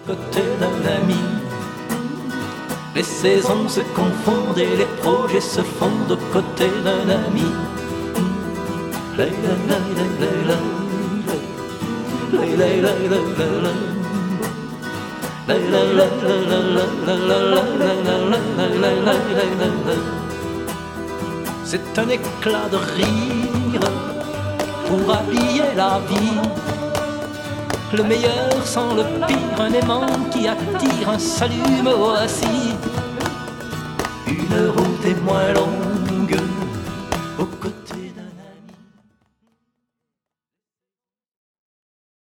côté d'un ami. Les saisons se confondent et les projets se fondent aux côtés d'un ami. C'est un éclat de rire pour habiller la vie. Le meilleur sans le pire, un aimant qui attire, un salut assis. Une route est moins longue